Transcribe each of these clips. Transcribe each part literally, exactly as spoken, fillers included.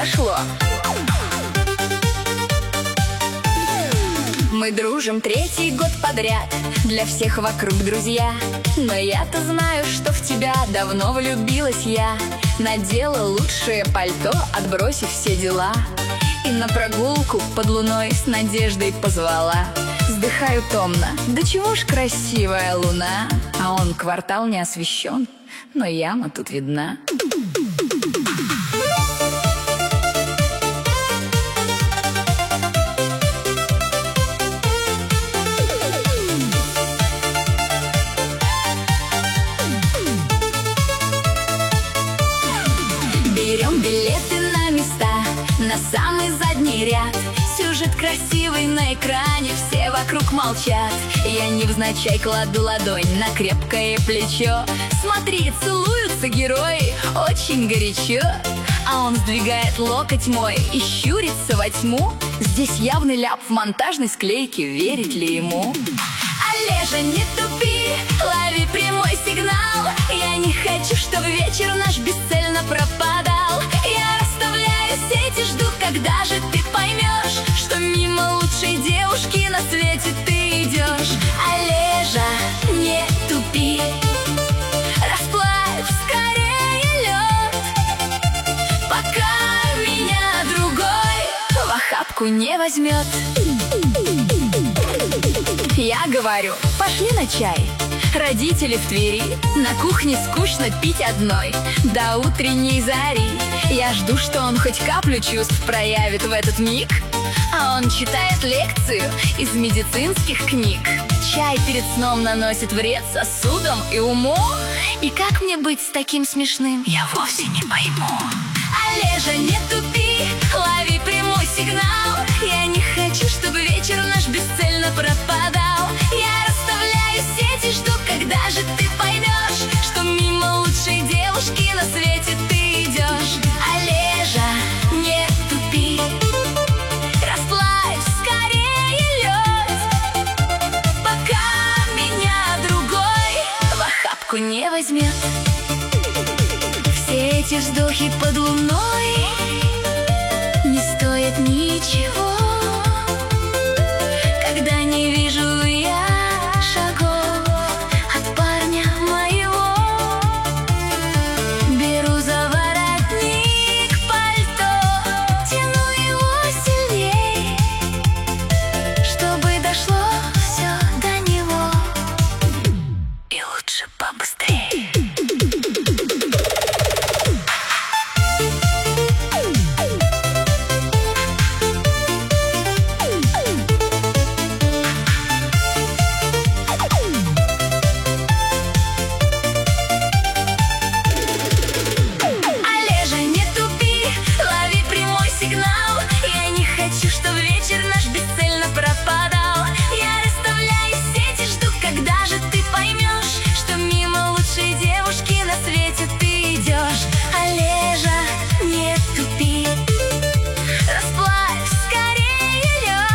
дошло. Мы дружим третий год подряд, для всех вокруг друзья. Но я-то знаю, что в тебя давно влюбилась я. Надела лучшее пальто, отбросив все дела, и на прогулку под луной с надеждой позвала. Вздыхаю томно, да чего ж красивая луна. А он квартал не освещен, но яма тут видна. Берем билеты на места, на самый задний ряд. Сюжет красивый на экране, все вокруг молчат. Я невзначай кладу ладонь на крепкое плечо. Смотри, целуются герои, очень горячо. А он сдвигает локоть мой и щурится во тьму. Здесь явный ляп в монтажной склейке, верить ли ему? Олежа, не тупи, лови прямой сигнал. Я не хочу, чтобы вечер наш бесцельно пропадал. Я расставляю сети, жду, когда же ты поймешь, что мимо лучшей девушки на свете ты идешь. Олежа, не тупи, расплавь скорее лед, пока меня другой в охапку не возьмет. Я говорю, пошли на чай. Родители в Твери, на кухне скучно пить одной до утренней зари. Я жду, что он хоть каплю чувств проявит в этот миг. А он читает лекцию из медицинских книг. Чай перед сном наносит вред сосудам и уму. И как мне быть с таким смешным, я вовсе не пойму. Олежа, не тупи, лови прямой сигнал. Я не хочу, чтобы вечер наш бесцельно пропадал. Я расставляю сети, жду, когда же ты поймешь, что мимо лучшей девушки на свете ты идешь. Олежа, не тупи, расплавь скорее лед, пока меня другой в охапку не возьмет. Все эти вздохи под луной не стоят ничего, когда не вижу я шагов от парня моего. Беру за воротник пальто, тяну его сильней, чтобы дошло все до него, и лучше побыстрее.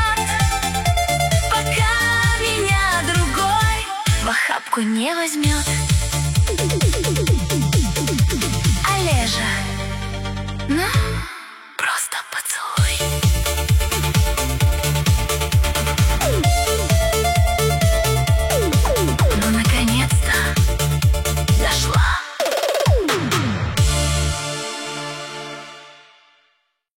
Не возьмет.